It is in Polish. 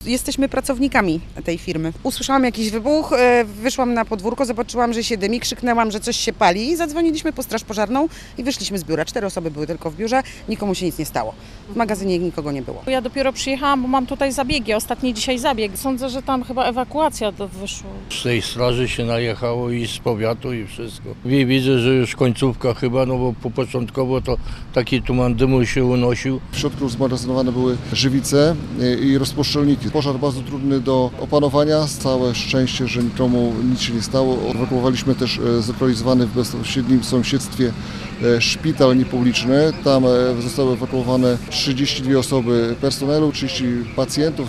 Jesteśmy pracownikami tej firmy. Usłyszałam jakiś wybuch, wyszłam na podwórko, zobaczyłam, że się dymi, krzyknęłam, że coś się pali. Zadzwoniliśmy po straż pożarną i wyszliśmy z biura. 4 osoby były tylko w biurze, nikomu się nic nie stało. W magazynie nikogo nie było. Ja dopiero przyjechałam, bo mam tutaj zabiegi, ostatni dzisiaj zabieg. Sądzę, że tam chyba ewakuacja wyszła. Z tej straży się najechało i z powiatu i wszystko. Widzę, że już końcówka chyba, no bo początkowo to taki tuman dymu się unosił. W środku zmagazynowane były żywice i rozpuszczalniki. Pożar bardzo trudny do opanowania. Całe szczęście, że nikomu nic się nie stało. Ewakuowaliśmy też zlokalizowany w bezpośrednim sąsiedztwie szpital niepubliczny. Tam zostały ewakuowane 32 osoby personelu, 30 pacjentów.